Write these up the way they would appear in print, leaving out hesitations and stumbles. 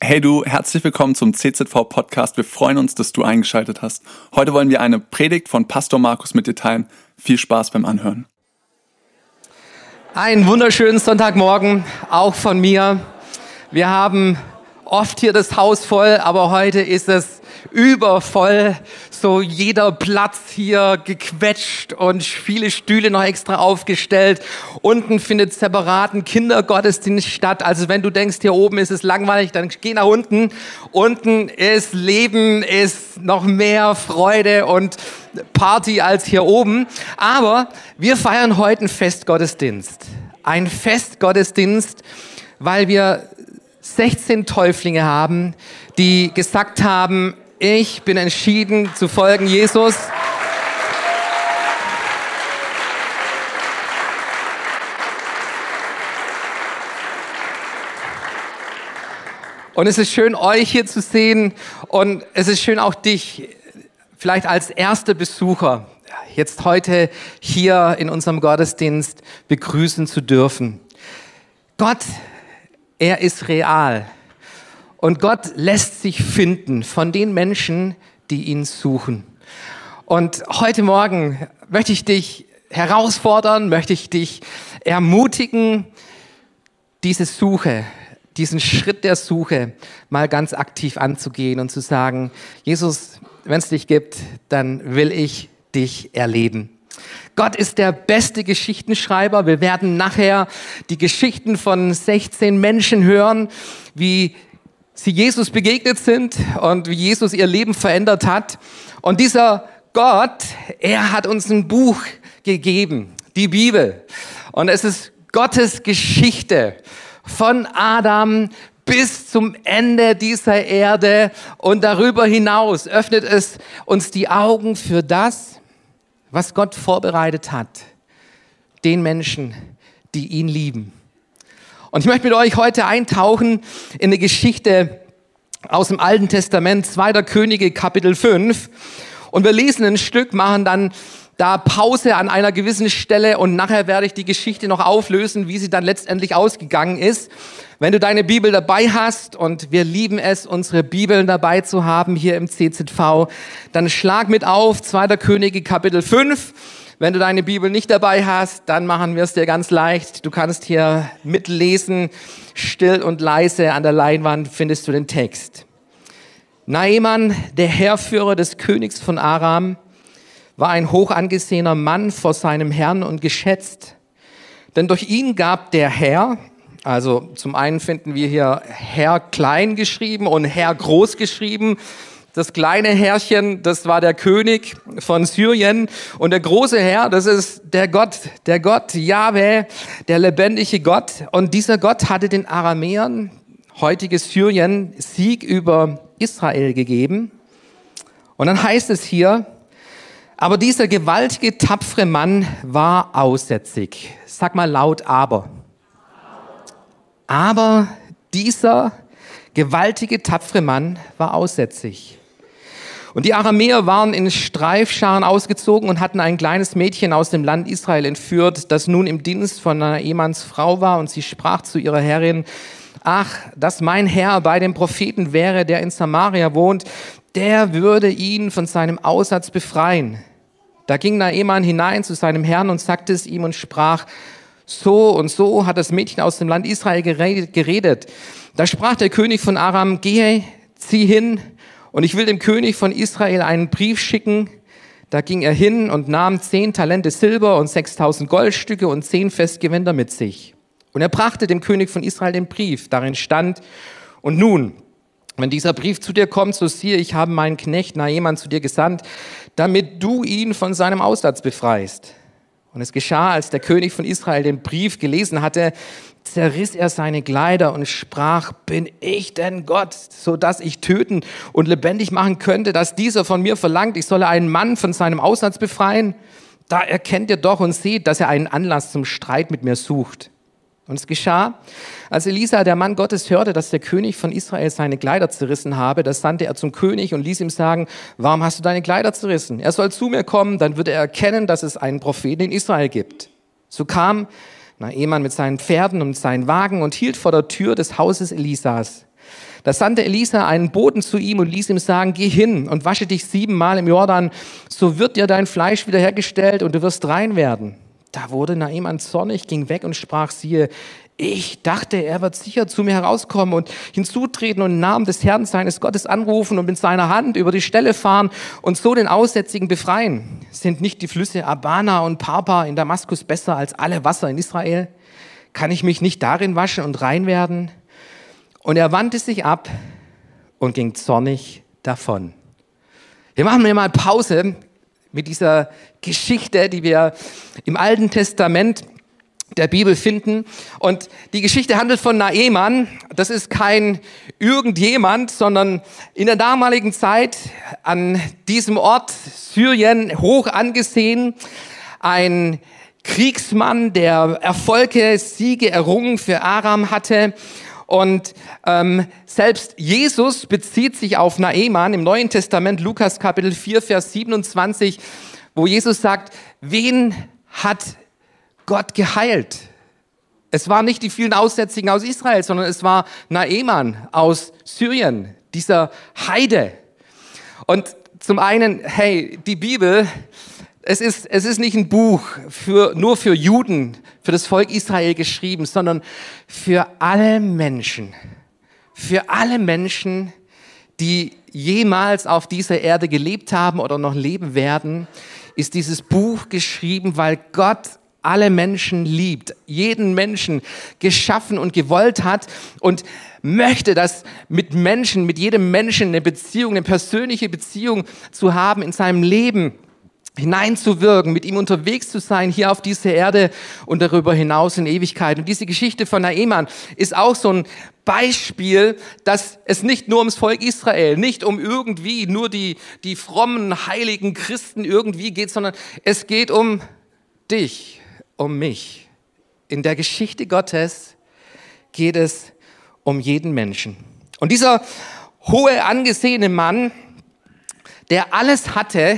Hey du, herzlich willkommen zum CZV-Podcast. Wir freuen uns, dass du eingeschaltet hast. Heute wollen wir eine Predigt von Pastor Markus mit dir teilen. Viel Spaß beim Anhören. Einen wunderschönen Sonntagmorgen, auch von mir. Wir haben oft hier das Haus voll, aber heute ist es übervoll. So jeder Platz hier gequetscht und viele Stühle noch extra aufgestellt. Unten findet separaten Kindergottesdienst statt. Also wenn du denkst, hier oben ist es langweilig, dann geh nach unten. Unten ist Leben, ist noch mehr Freude und Party als hier oben. Aber wir feiern heute einen Festgottesdienst. Ein Festgottesdienst, weil wir 16 Täuflinge haben, die gesagt haben, ich bin entschieden zu folgen Jesus. Und es ist schön, euch hier zu sehen und es ist schön, auch dich vielleicht als erster Besucher jetzt heute hier in unserem Gottesdienst begrüßen zu dürfen. Gott, er ist real. Und Gott lässt sich finden von den Menschen, die ihn suchen. Und heute Morgen möchte ich dich herausfordern, möchte ich dich ermutigen, diese Suche, diesen Schritt der Suche mal ganz aktiv anzugehen und zu sagen, Jesus, wenn es dich gibt, dann will ich dich erleben. Gott ist der beste Geschichtenschreiber. Wir werden nachher die Geschichten von 16 Menschen hören, wie sie Jesus begegnet sind und wie Jesus ihr Leben verändert hat. Und dieser Gott, er hat uns ein Buch gegeben, die Bibel. Und es ist Gottes Geschichte von Adam bis zum Ende dieser Erde. Und darüber hinaus öffnet es uns die Augen für das, was Gott vorbereitet hat, den Menschen, die ihn lieben. Und ich möchte mit euch heute eintauchen in eine Geschichte aus dem Alten Testament, 2. Könige, Kapitel 5. Und wir lesen ein Stück, machen dann da Pause an einer gewissen Stelle und nachher werde ich die Geschichte noch auflösen, wie sie dann letztendlich ausgegangen ist. Wenn du deine Bibel dabei hast, und wir lieben es, unsere Bibeln dabei zu haben hier im CZV, dann schlag mit auf, 2. Könige, Kapitel 5. Wenn du deine Bibel nicht dabei hast, dann machen wir es dir ganz leicht. Du kannst hier mitlesen, still und leise an der Leinwand findest du den Text. Naaman, der Heerführer des Königs von Aram, war ein hoch angesehener Mann vor seinem Herrn und geschätzt. Denn durch ihn gab der Herr, also zum einen finden wir hier Herr klein geschrieben und Herr groß geschrieben. Das kleine Herrchen, das war der König von Syrien. Und der große Herr, das ist der Gott Jahwe, der lebendige Gott. Und dieser Gott hatte den Aramäern, heutiges Syrien, Sieg über Israel gegeben. Und dann heißt es hier, aber dieser gewaltige, tapfere Mann war aussätzig. Sag mal laut, aber. Aber dieser gewaltige, tapfere Mann war aussätzig. Und die Aramäer waren in Streifscharen ausgezogen und hatten ein kleines Mädchen aus dem Land Israel entführt, das nun im Dienst von Naamans Frau war. Und sie sprach zu ihrer Herrin, ach, dass mein Herr bei dem Propheten wäre, der in Samaria wohnt, der würde ihn von seinem Aussatz befreien. Da ging Naaman hinein zu seinem Herrn und sagte es ihm und sprach, so und so hat das Mädchen aus dem Land Israel geredet. Da sprach der König von Aram, gehe, zieh hin, und ich will dem König von Israel einen Brief schicken. Da ging er hin und nahm 10 Talente Silber und 6.000 Goldstücke und 10 Festgewänder mit sich. Und er brachte dem König von Israel den Brief. Darin stand, und nun, wenn dieser Brief zu dir kommt, so siehe, ich habe meinen Knecht Naaman zu dir gesandt, damit du ihn von seinem Aussatz befreist. Und es geschah, als der König von Israel den Brief gelesen hatte, zerriss er seine Kleider und sprach, bin ich denn Gott, so dass ich töten und lebendig machen könnte, dass dieser von mir verlangt, ich solle einen Mann von seinem Aussatz befreien? Da erkennt ihr doch und seht, dass er einen Anlass zum Streit mit mir sucht. Und es geschah, als Elisa, der Mann Gottes, hörte, dass der König von Israel seine Kleider zerrissen habe, da sandte er zum König und ließ ihm sagen, warum hast du deine Kleider zerrissen? Er soll zu mir kommen, dann wird er erkennen, dass es einen Propheten in Israel gibt. So kam Naaman mit seinen Pferden und seinen Wagen und hielt vor der Tür des Hauses Elisas. Da sandte Elisa einen Boten zu ihm und ließ ihm sagen, geh hin und wasche dich 7-mal im Jordan, so wird dir dein Fleisch wiederhergestellt und du wirst rein werden. Da wurde Naaman zornig, ging weg und sprach, siehe, ich dachte, er wird sicher zu mir herauskommen und hinzutreten und im Namen des Herrn seines Gottes anrufen und mit seiner Hand über die Stelle fahren und so den Aussätzigen befreien. Sind nicht die Flüsse Abana und Parpa in Damaskus besser als alle Wasser in Israel? Kann ich mich nicht darin waschen und rein werden? Und er wandte sich ab und ging zornig davon. Wir machen hier mal Pause mit dieser Geschichte, die wir im Alten Testament der Bibel finden. Und die Geschichte handelt von Naaman. Das ist kein irgendjemand, sondern in der damaligen Zeit an diesem Ort Syrien hoch angesehen. Ein Kriegsmann, der Erfolge, Siege errungen für Aram hatte. Und selbst Jesus bezieht sich auf Naaman im Neuen Testament, Lukas Kapitel 4, Vers 27, wo Jesus sagt, wen hat Gott geheilt? Es waren nicht die vielen Aussätzigen aus Israel, sondern es war Naaman aus Syrien, dieser Heide. Und zum einen, hey, die Bibel, es ist nicht ein Buch nur für Juden, für das Volk Israel geschrieben, sondern für alle Menschen, die jemals auf dieser Erde gelebt haben oder noch leben werden, ist dieses Buch geschrieben, weil Gott alle Menschen liebt, jeden Menschen geschaffen und gewollt hat und möchte, dass mit jedem Menschen eine Beziehung, eine persönliche Beziehung zu haben in seinem Leben, hineinzuwirken, mit ihm unterwegs zu sein, hier auf dieser Erde und darüber hinaus in Ewigkeit. Und diese Geschichte von Naaman ist auch so ein Beispiel, dass es nicht nur ums Volk Israel, nicht um irgendwie nur die frommen, heiligen Christen irgendwie geht, sondern es geht um dich, um mich. In der Geschichte Gottes geht es um jeden Menschen. Und dieser hohe, angesehene Mann, der alles hatte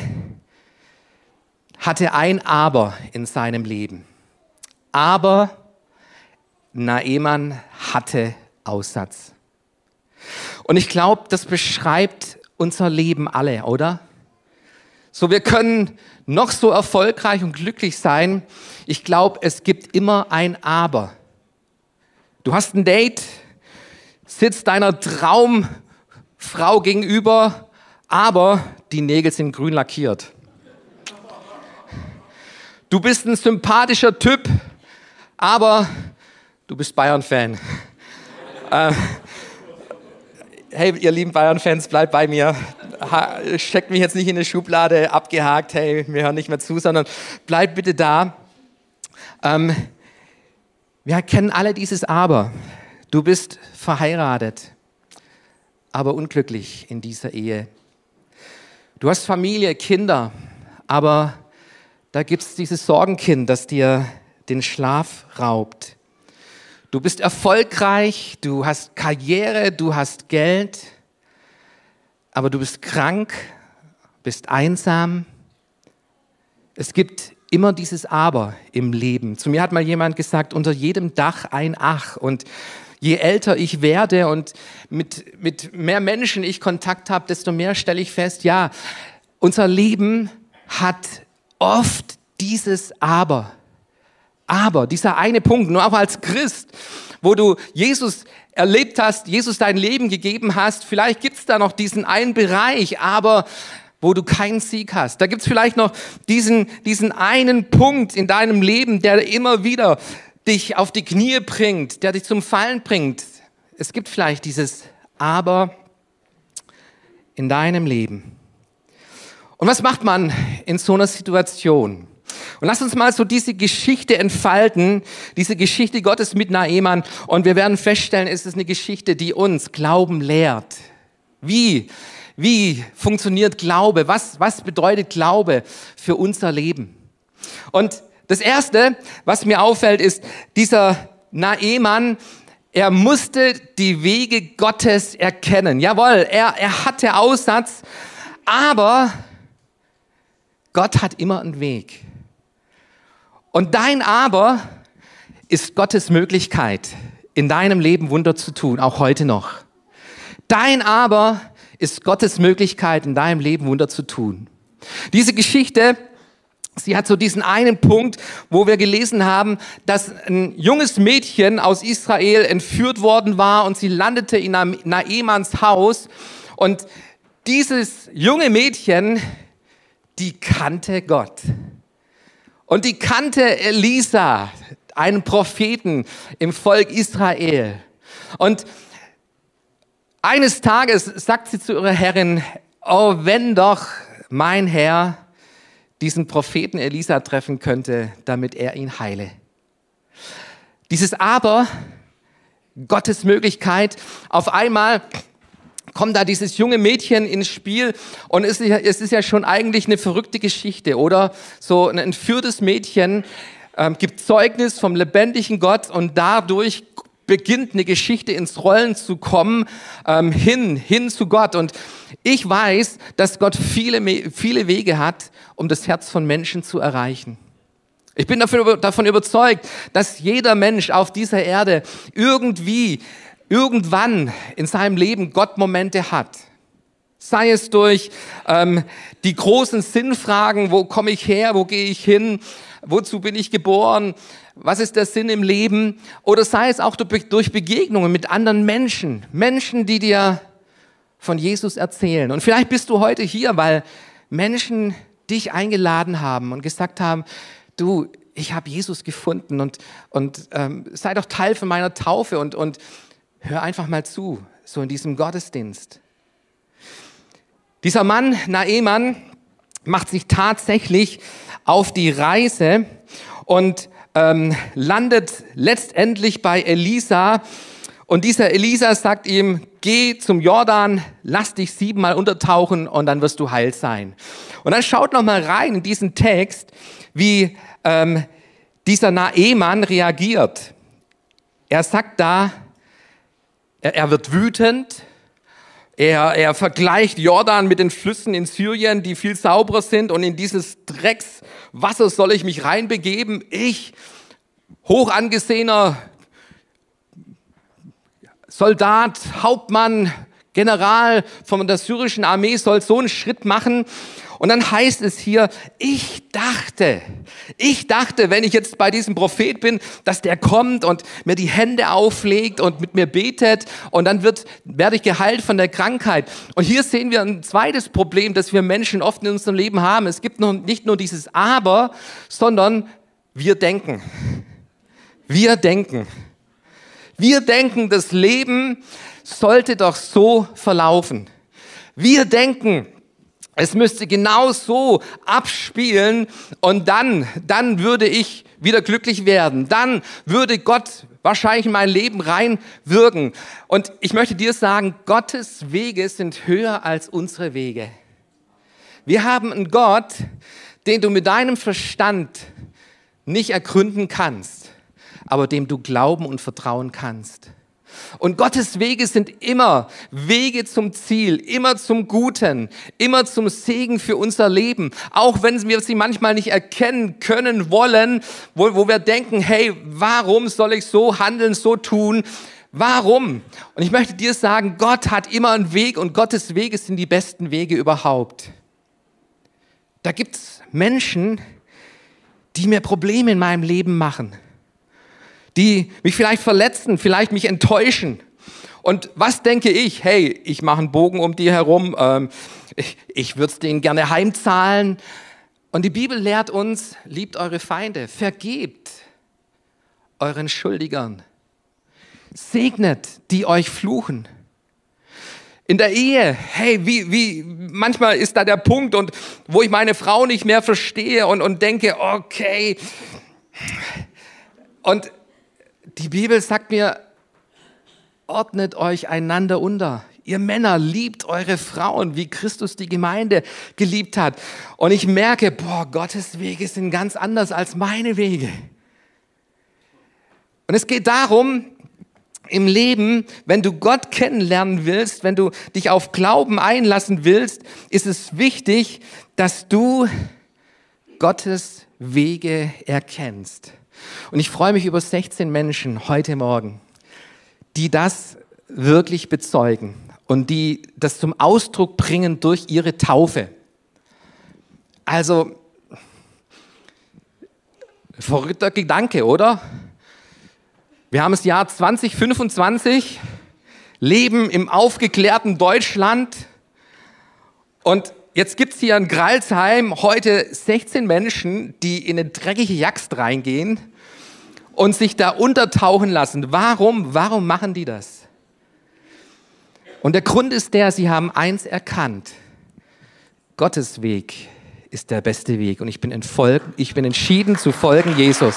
ein Aber in seinem Leben. Aber Naaman hatte Aussatz. Und ich glaube, das beschreibt unser Leben alle, oder? So, wir können noch so erfolgreich und glücklich sein. Ich glaube, es gibt immer ein Aber. Du hast ein Date, sitzt deiner Traumfrau gegenüber, aber die Nägel sind grün lackiert. Du bist ein sympathischer Typ, aber du bist Bayern-Fan. Hey, ihr lieben Bayern-Fans, bleibt bei mir. Steckt mich jetzt nicht in eine Schublade, abgehakt, hey, wir hören nicht mehr zu, sondern bleibt bitte da. Wir kennen alle dieses Aber. Du bist verheiratet, aber unglücklich in dieser Ehe. Du hast Familie, Kinder, aber da gibt es dieses Sorgenkind, das dir den Schlaf raubt. Du bist erfolgreich, du hast Karriere, du hast Geld, aber du bist krank, bist einsam. Es gibt immer dieses Aber im Leben. Zu mir hat mal jemand gesagt, unter jedem Dach ein Ach. Und je älter ich werde und mit mehr Menschen ich Kontakt habe, desto mehr stelle ich fest, ja, unser Leben hat oft dieses Aber. Aber, dieser eine Punkt, nur auch als Christ, wo du Jesus erlebt hast, Jesus dein Leben gegeben hast, vielleicht gibt es da noch diesen einen Bereich, aber wo du keinen Sieg hast. Da gibt es vielleicht noch diesen einen Punkt in deinem Leben, der immer wieder dich auf die Knie bringt, der dich zum Fallen bringt. Es gibt vielleicht dieses Aber in deinem Leben. Und was macht man in so einer Situation? Und lass uns mal so diese Geschichte entfalten, diese Geschichte Gottes mit Naaman. Und wir werden feststellen, es ist eine Geschichte, die uns Glauben lehrt. Wie funktioniert Glaube? Was bedeutet Glaube für unser Leben? Und das Erste, was mir auffällt, ist, dieser Naaman, er musste die Wege Gottes erkennen. Jawohl, er hatte Aussatz, aber Gott hat immer einen Weg. Und dein Aber ist Gottes Möglichkeit, in deinem Leben Wunder zu tun, auch heute noch. Dein Aber ist Gottes Möglichkeit, in deinem Leben Wunder zu tun. Diese Geschichte, sie hat so diesen einen Punkt, wo wir gelesen haben, dass ein junges Mädchen aus Israel entführt worden war und sie landete in Naemans Haus. Und dieses junge Mädchen, die kannte Gott. Und die kannte Elisa, einen Propheten im Volk Israel. Und eines Tages sagt sie zu ihrer Herrin, oh, wenn doch mein Herr diesen Propheten Elisa treffen könnte, damit er ihn heile. Dieses Aber, Gottes Möglichkeit, auf einmal kommt da dieses junge Mädchen ins Spiel und es ist ja schon eigentlich eine verrückte Geschichte, oder? So ein entführtes Mädchen gibt Zeugnis vom lebendigen Gott und dadurch beginnt eine Geschichte ins Rollen zu kommen, hin zu Gott. Und ich weiß, dass Gott viele Wege hat, um das Herz von Menschen zu erreichen. Ich bin davon überzeugt, dass jeder Mensch auf dieser Erde irgendwann in seinem Leben Gott-Momente hat. Sei es durch die großen Sinnfragen, wo komme ich her, wo gehe ich hin, wozu bin ich geboren, was ist der Sinn im Leben? Oder sei es auch durch Begegnungen mit anderen Menschen, die dir von Jesus erzählen. Und vielleicht bist du heute hier, weil Menschen dich eingeladen haben und gesagt haben, du, ich habe Jesus gefunden und sei doch Teil von meiner Taufe und hör einfach mal zu, so in diesem Gottesdienst. Dieser Mann, Naeman, macht sich tatsächlich auf die Reise und landet letztendlich bei Elisa. Und dieser Elisa sagt ihm, geh zum Jordan, lass dich 7-mal untertauchen und dann wirst du heil sein. Und dann schaut noch mal rein in diesen Text, wie dieser Naeman reagiert. Er sagt da, er wird wütend. Er vergleicht Jordan mit den Flüssen in Syrien, die viel sauberer sind, und in dieses Dreckswasser soll ich mich reinbegeben. Ich, hoch angesehener Soldat, Hauptmann, General von der syrischen Armee, soll so einen Schritt machen. Und dann heißt es hier, ich dachte, wenn ich jetzt bei diesem Prophet bin, dass der kommt und mir die Hände auflegt und mit mir betet und dann werde ich geheilt von der Krankheit. Und hier sehen wir ein zweites Problem, das wir Menschen oft in unserem Leben haben. Es gibt nicht nur dieses Aber, sondern wir denken. Wir denken, das Leben sollte doch so verlaufen. Wir denken, es müsste genau so abspielen und dann würde ich wieder glücklich werden. Dann würde Gott wahrscheinlich in mein Leben reinwirken. Und ich möchte dir sagen, Gottes Wege sind höher als unsere Wege. Wir haben einen Gott, den du mit deinem Verstand nicht ergründen kannst, aber dem du glauben und vertrauen kannst. Und Gottes Wege sind immer Wege zum Ziel, immer zum Guten, immer zum Segen für unser Leben. Auch wenn wir sie manchmal nicht erkennen können wollen, wo wir denken, hey, warum soll ich so handeln, so tun? Warum? Und ich möchte dir sagen, Gott hat immer einen Weg und Gottes Wege sind die besten Wege überhaupt. Da gibt es Menschen, die mir Probleme in meinem Leben machen, die mich vielleicht verletzen, vielleicht mich enttäuschen. Und was denke ich? Hey, ich mache einen Bogen um die herum, ich würde es denen gerne heimzahlen. Und die Bibel lehrt uns, liebt eure Feinde, vergebt euren Schuldigern, segnet, die euch fluchen. In der Ehe, hey, wie manchmal ist da der Punkt, und wo ich meine Frau nicht mehr verstehe und denke, okay. Und die Bibel sagt mir, ordnet euch einander unter. Ihr Männer, liebt eure Frauen, wie Christus die Gemeinde geliebt hat. Und ich merke, Gottes Wege sind ganz anders als meine Wege. Und es geht darum, im Leben, wenn du Gott kennenlernen willst, wenn du dich auf Glauben einlassen willst, ist es wichtig, dass du Gottes Wege erkennst. Und ich freue mich über 16 Menschen heute Morgen, die das wirklich bezeugen und die das zum Ausdruck bringen durch ihre Taufe. Also, verrückter Gedanke, oder? Wir haben das Jahr 2025, leben im aufgeklärten Deutschland und jetzt gibt es hier in Gralsheim heute 16 Menschen, die in eine dreckige Jagst reingehen und sich da untertauchen lassen. Warum machen die das? Und der Grund ist sie haben eins erkannt. Gottes Weg ist der beste Weg und ich bin entschieden zu folgen Jesus.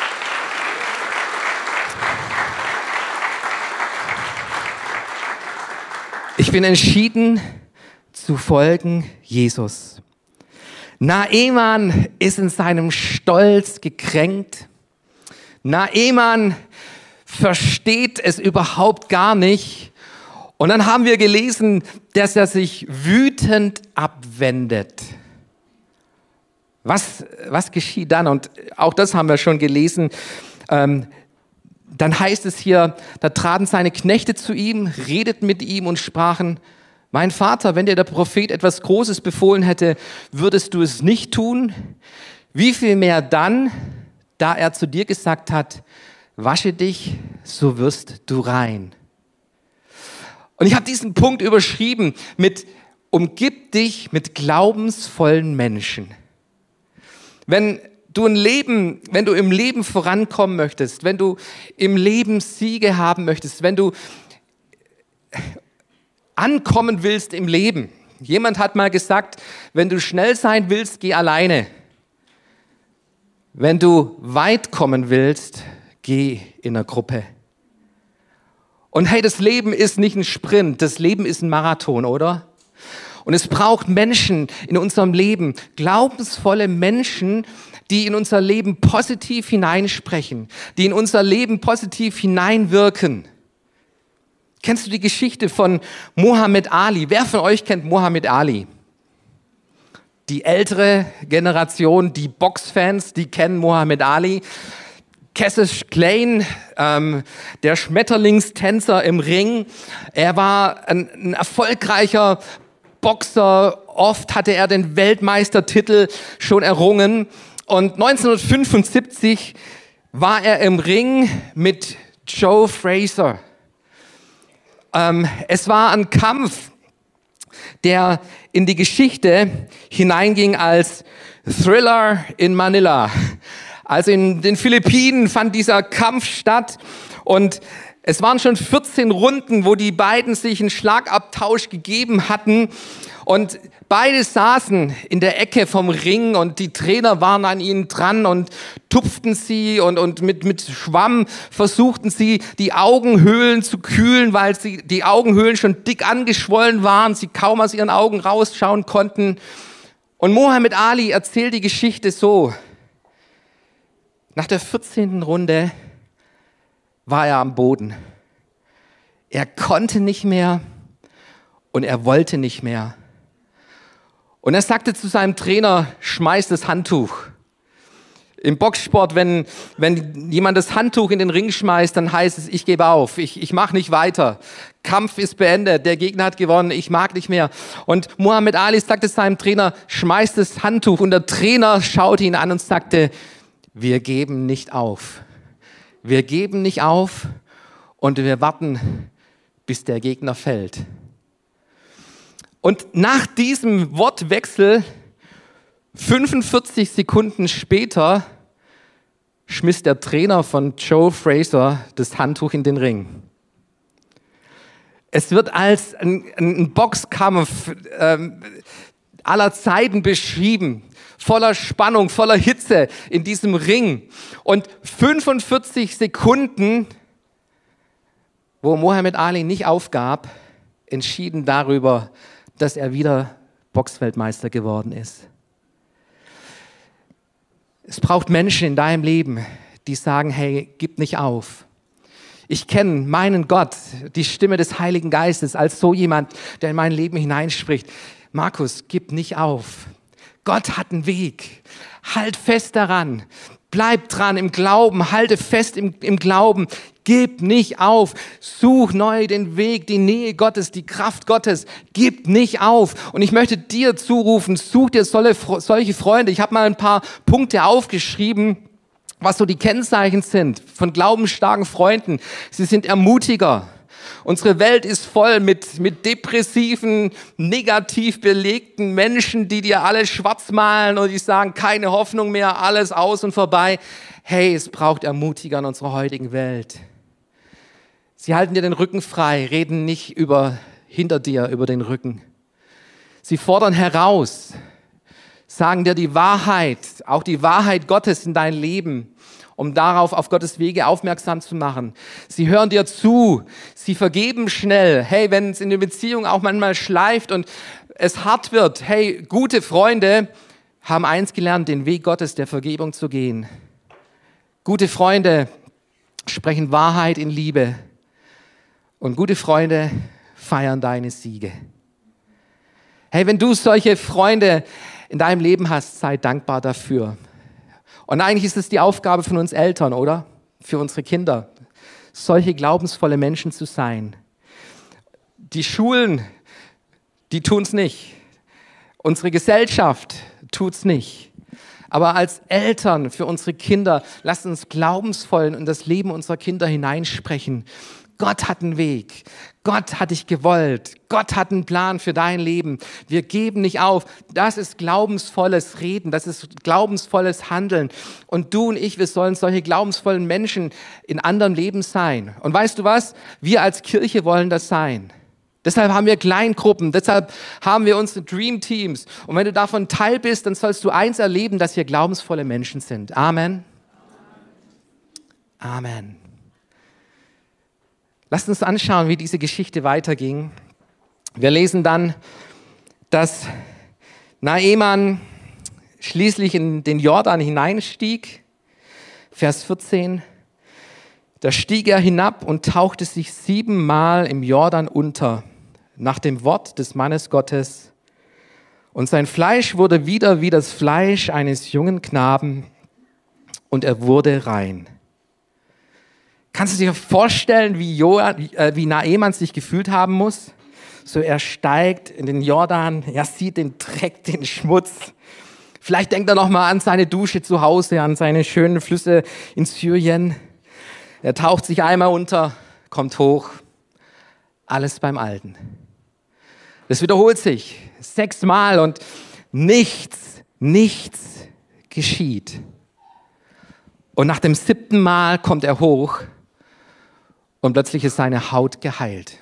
Ich bin entschieden zu folgen Jesus. Naaman ist in seinem Stolz gekränkt. Naaman versteht es überhaupt gar nicht. Und dann haben wir gelesen, dass er sich wütend abwendet. Was geschieht dann? Und auch das haben wir schon gelesen. Dann heißt es hier, da traten seine Knechte zu ihm, redeten mit ihm und sprachen, mein Vater, wenn dir der Prophet etwas Großes befohlen hätte, würdest du es nicht tun? Wie viel mehr dann, da er zu dir gesagt hat, wasche dich, so wirst du rein. Und ich habe diesen Punkt überschrieben mit, umgib dich mit glaubensvollen Menschen. Wenn du im Leben vorankommen möchtest, wenn du im Leben Siege haben möchtest, wenn du ankommen willst im Leben. Jemand hat mal gesagt, wenn du schnell sein willst, geh alleine. Wenn du weit kommen willst, geh in einer Gruppe. Und hey, das Leben ist nicht ein Sprint, das Leben ist ein Marathon, oder? Und es braucht Menschen in unserem Leben, glaubensvolle Menschen, die in unser Leben positiv hineinsprechen, die in unser Leben positiv hineinwirken. Kennst du die Geschichte von Muhammad Ali? Wer von euch kennt Muhammad Ali? Die ältere Generation, die Boxfans, die kennen Muhammad Ali. Cassius Clay, der Schmetterlingstänzer im Ring. Er war ein erfolgreicher Boxer. Oft hatte er den Weltmeistertitel schon errungen. Und 1975 war er im Ring mit Joe Frazier. Es war ein Kampf, der in die Geschichte hineinging als Thriller in Manila. Also in den Philippinen fand dieser Kampf statt und es waren schon 14 Runden, wo die beiden sich einen Schlagabtausch gegeben hatten und beide saßen in der Ecke vom Ring und die Trainer waren an ihnen dran und tupften sie und mit Schwamm versuchten sie, die Augenhöhlen zu kühlen, weil die Augenhöhlen schon dick angeschwollen waren, sie kaum aus ihren Augen rausschauen konnten. Und Muhammad Ali erzählt die Geschichte so. Nach der 14. Runde war er am Boden. Er konnte nicht mehr und er wollte nicht mehr. Und er sagte zu seinem Trainer, schmeiß das Handtuch. Im Boxsport, wenn jemand das Handtuch in den Ring schmeißt, dann heißt es, ich gebe auf, ich mache nicht weiter. Kampf ist beendet, der Gegner hat gewonnen, ich mag nicht mehr. Und Muhammad Ali sagte seinem Trainer, schmeiß das Handtuch. Und der Trainer schaute ihn an und sagte, wir geben nicht auf. Wir geben nicht auf und wir warten, bis der Gegner fällt. Und nach diesem Wortwechsel, 45 Sekunden später, schmiss der Trainer von Joe Frazier das Handtuch in den Ring. Es wird als ein Boxkampf aller Zeiten beschrieben, voller Spannung, voller Hitze in diesem Ring. Und 45 Sekunden, wo Muhammad Ali nicht aufgab, entschieden darüber, dass er wieder Boxweltmeister geworden ist. Es braucht Menschen in deinem Leben, die sagen, hey, gib nicht auf. Ich kenne meinen Gott, die Stimme des Heiligen Geistes, als so jemand, der in mein Leben hineinspricht. Markus, gib nicht auf. Gott hat einen Weg. Halt fest daran. Bleib dran im Glauben. Halte fest im Glauben. Gib nicht auf. Such neu den Weg, die Nähe Gottes, die Kraft Gottes. Gib nicht auf. Und ich möchte dir zurufen, such dir solche Freunde. Ich habe mal ein paar Punkte aufgeschrieben, was so die Kennzeichen sind von glaubensstarken Freunden. Sie sind Ermutiger. Unsere Welt ist voll mit depressiven, negativ belegten Menschen, die dir alles schwarz malen und die sagen, keine Hoffnung mehr, alles aus und vorbei. Hey, es braucht Ermutiger in unserer heutigen Welt. Sie halten dir den Rücken frei, reden nicht hinter dir über den Rücken. Sie fordern heraus, sagen dir die Wahrheit, auch die Wahrheit Gottes in dein Leben, um darauf auf Gottes Wege aufmerksam zu machen. Sie hören dir zu, sie vergeben schnell. Hey, wenn es in der Beziehung auch manchmal schleift und es hart wird, hey, gute Freunde haben eins gelernt, den Weg Gottes der Vergebung zu gehen. Gute Freunde sprechen Wahrheit in Liebe und gute Freunde feiern deine Siege. Hey, wenn du solche Freunde in deinem Leben hast, sei dankbar dafür. Und eigentlich ist es die Aufgabe von uns Eltern, oder? Für unsere Kinder, solche glaubensvolle Menschen zu sein. Die Schulen, die tun es nicht. Unsere Gesellschaft tut es nicht. Aber als Eltern für unsere Kinder, lasst uns glaubensvoll in das Leben unserer Kinder hineinsprechen. Gott hat einen Weg. Gott hat dich gewollt. Gott hat einen Plan für dein Leben. Wir geben nicht auf. Das ist glaubensvolles Reden. Das ist glaubensvolles Handeln. Und du und ich, wir sollen solche glaubensvollen Menschen in anderen Leben sein. Und weißt du was? Wir als Kirche wollen das sein. Deshalb haben wir Kleingruppen, deshalb haben wir unsere Dream Teams. Und wenn du davon Teil bist, dann sollst du eins erleben, dass wir glaubensvolle Menschen sind. Amen. Amen. Lasst uns anschauen, wie diese Geschichte weiterging. Wir lesen dann, dass Naaman schließlich in den Jordan hineinstieg. Vers 14. Da stieg er hinab und tauchte sich 7-mal im Jordan unter, nach dem Wort des Mannes Gottes. Und sein Fleisch wurde wieder wie das Fleisch eines jungen Knaben und er wurde rein. Kannst du dir vorstellen, wie Naaman sich gefühlt haben muss? So, er steigt in den Jordan, er sieht den Dreck, den Schmutz. Vielleicht denkt er nochmal an seine Dusche zu Hause, an seine schönen Flüsse in Syrien. Er taucht sich einmal unter, kommt hoch, alles beim Alten. Das wiederholt sich 6-mal und nichts geschieht. Und nach dem 7. Mal kommt er hoch und plötzlich ist seine Haut geheilt.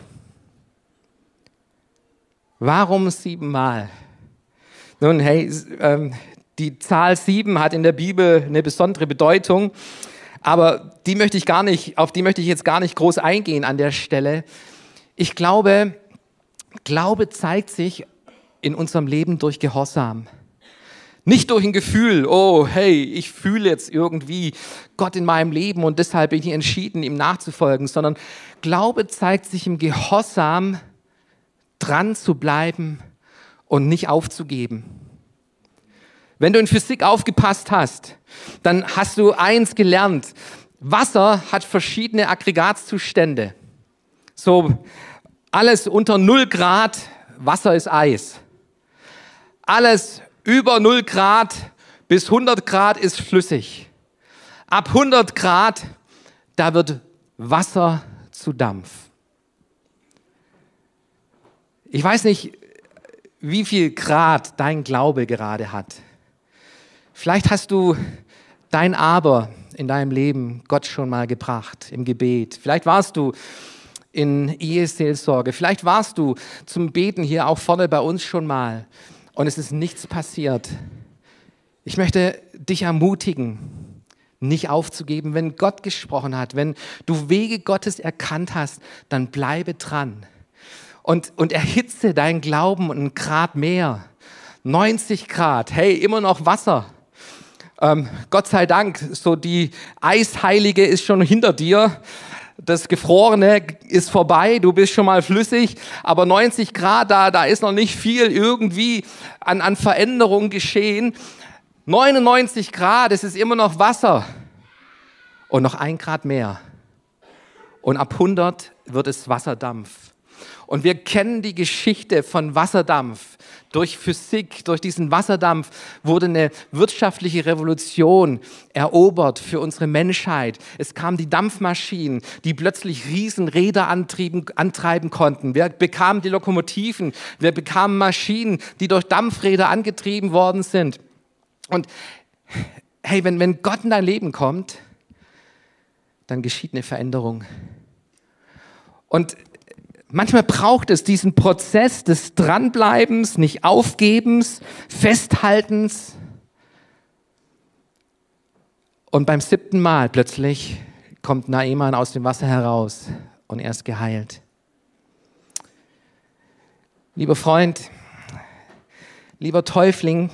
Warum 7-mal? Nun, hey, die Zahl 7 hat in der Bibel eine besondere Bedeutung. Aber auf die möchte ich jetzt gar nicht groß eingehen an der Stelle. Ich glaube zeigt sich in unserem Leben durch Gehorsam. Nicht durch ein Gefühl, oh hey, ich fühle jetzt irgendwie Gott in meinem Leben und deshalb bin ich entschieden, ihm nachzufolgen, sondern Glaube zeigt sich im Gehorsam, dran zu bleiben und nicht aufzugeben. Wenn du in Physik aufgepasst hast, dann hast du eins gelernt. Wasser hat verschiedene Aggregatzustände. So, alles unter 0 Grad, Wasser ist Eis. Alles über 0 Grad bis 100 Grad ist flüssig. Ab 100 Grad, da wird Wasser zu Dampf. Ich weiß nicht, wie viel Grad dein Glaube gerade hat. Vielleicht hast du dein Aber in deinem Leben Gott schon mal gebracht, im Gebet. Vielleicht warst du in Eheseelsorge. Vielleicht warst du zum Beten hier auch vorne bei uns schon mal und es ist nichts passiert. Ich möchte dich ermutigen, nicht aufzugeben. Wenn Gott gesprochen hat, wenn du Wege Gottes erkannt hast, dann bleibe dran und erhitze deinen Glauben einen Grad mehr. 90 Grad, hey, immer noch Wasser. Gott sei Dank, so die Eisheilige ist schon hinter dir. Das Gefrorene ist vorbei, du bist schon mal flüssig, aber 90 Grad, da ist noch nicht viel irgendwie an Veränderung geschehen. 99 Grad, es ist immer noch Wasser und noch 1 Grad mehr und ab 100 wird es Wasserdampf. Und wir kennen die Geschichte von Wasserdampf. Durch Physik, durch diesen Wasserdampf wurde eine wirtschaftliche Revolution erobert für unsere Menschheit. Es kamen die Dampfmaschinen, die plötzlich Riesenräder antreiben konnten. Wir bekamen die Lokomotiven, wir bekamen Maschinen, die durch Dampfräder angetrieben worden sind. Und hey, wenn Gott in dein Leben kommt, dann geschieht eine Veränderung. Und manchmal braucht es diesen Prozess des Dranbleibens, nicht Aufgebens, Festhaltens. Und beim 7. Mal plötzlich kommt Naaman aus dem Wasser heraus und er ist geheilt. Lieber Freund, lieber Täufling,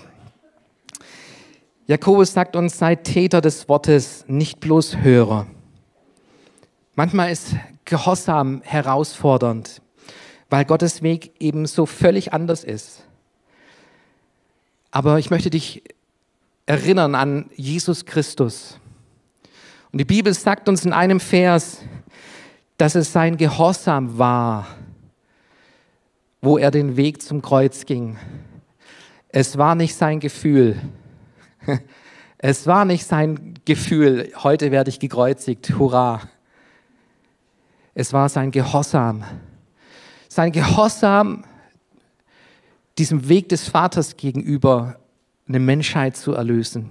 Jakobus sagt uns, seid Täter des Wortes, nicht bloß Hörer. Manchmal ist Gehorsam herausfordernd, weil Gottes Weg eben so völlig anders ist. Aber ich möchte dich erinnern an Jesus Christus. Und die Bibel sagt uns in einem Vers, dass es sein Gehorsam war, wo er den Weg zum Kreuz ging. Es war nicht sein Gefühl. Es war nicht sein Gefühl, heute werde ich gekreuzigt, hurra. Es war sein Gehorsam. Sein Gehorsam, diesem Weg des Vaters gegenüber, eine Menschheit zu erlösen.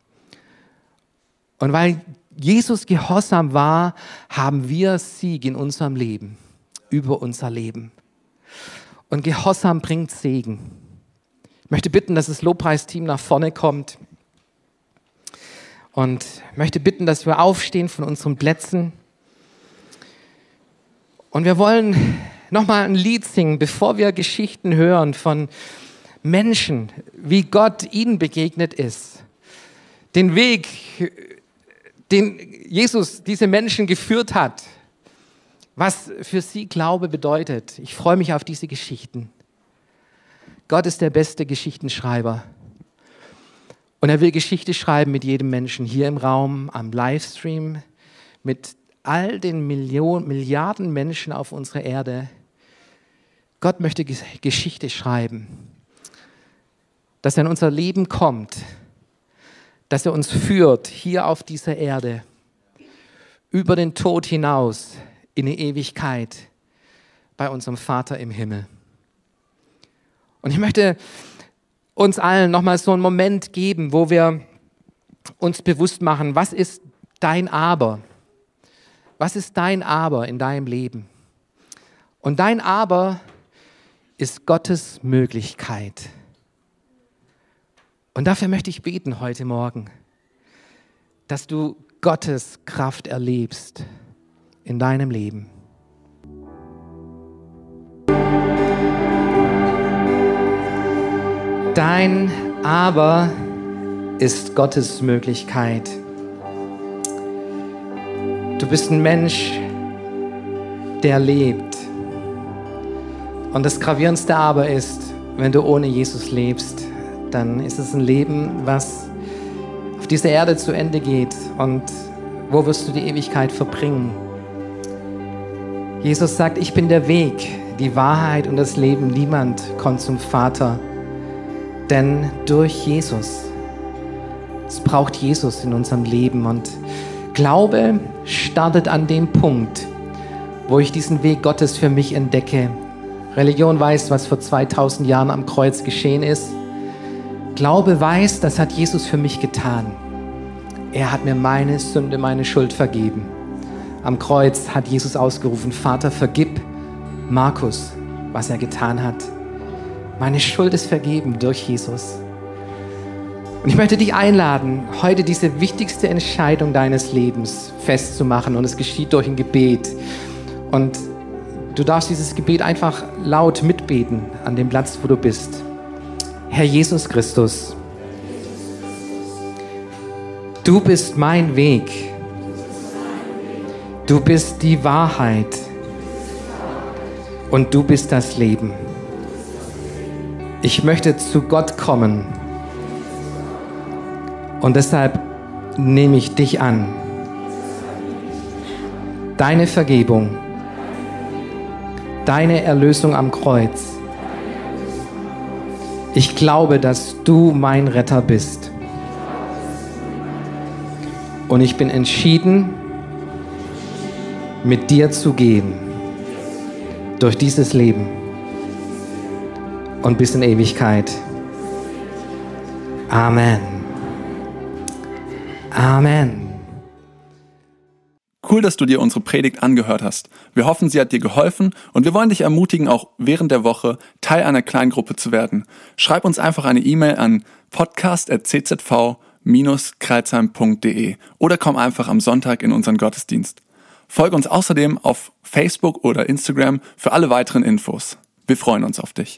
Und weil Jesus gehorsam war, haben wir Sieg in unserem Leben, über unser Leben. Und Gehorsam bringt Segen. Ich möchte bitten, dass das Lobpreisteam nach vorne kommt. Und möchte bitten, dass wir aufstehen von unseren Plätzen. Und wir wollen nochmal ein Lied singen, bevor wir Geschichten hören von Menschen, wie Gott ihnen begegnet ist. Den Weg, den Jesus diese Menschen geführt hat, was für sie Glaube bedeutet. Ich freue mich auf diese Geschichten. Gott ist der beste Geschichtenschreiber. Und er will Geschichte schreiben mit jedem Menschen hier im Raum, am Livestream, mit all den Milliarden Menschen auf unserer Erde. Gott möchte Geschichte schreiben, dass er in unser Leben kommt, dass er uns führt hier auf dieser Erde, über den Tod hinaus in die Ewigkeit bei unserem Vater im Himmel. Und ich möchte uns allen nochmal so einen Moment geben, wo wir uns bewusst machen, was ist dein Aber? Was ist dein Aber in deinem Leben? Und dein Aber ist Gottes Möglichkeit. Und dafür möchte ich beten heute Morgen, dass du Gottes Kraft erlebst in deinem Leben. Dein Aber ist Gottes Möglichkeit. Du bist ein Mensch, der lebt. Und das Gravierendste aber ist, wenn du ohne Jesus lebst, dann ist es ein Leben, was auf dieser Erde zu Ende geht. Und wo wirst du die Ewigkeit verbringen? Jesus sagt, ich bin der Weg, die Wahrheit und das Leben. Niemand kommt zum Vater, denn durch Jesus. Es braucht Jesus in unserem Leben. Und Glaube startet an dem Punkt, wo ich diesen Weg Gottes für mich entdecke. Religion weiß, was vor 2000 Jahren am Kreuz geschehen ist. Glaube weiß, das hat Jesus für mich getan. Er hat mir meine Sünde, meine Schuld vergeben. Am Kreuz hat Jesus ausgerufen, Vater, vergib Markus, was er getan hat. Meine Schuld ist vergeben durch Jesus. Und ich möchte dich einladen, heute diese wichtigste Entscheidung deines Lebens festzumachen. Und es geschieht durch ein Gebet. Und du darfst dieses Gebet einfach laut mitbeten an dem Platz, wo du bist. Herr Jesus Christus, du bist mein Weg. Du bist die Wahrheit. Und du bist das Leben. Ich möchte zu Gott kommen. Und deshalb nehme ich dich an deine Vergebung, deine Erlösung am Kreuz. Ich glaube, dass du mein Retter bist. Und ich bin entschieden, mit dir zu gehen, durch dieses Leben und bis in Ewigkeit. Amen. Amen. Cool, dass du dir unsere Predigt angehört hast. Wir hoffen, sie hat dir geholfen und wir wollen dich ermutigen, auch während der Woche Teil einer Kleingruppe zu werden. Schreib uns einfach eine E-Mail an podcast@czv-kreilsheim.de oder komm einfach am Sonntag in unseren Gottesdienst. Folge uns außerdem auf Facebook oder Instagram für alle weiteren Infos. Wir freuen uns auf dich.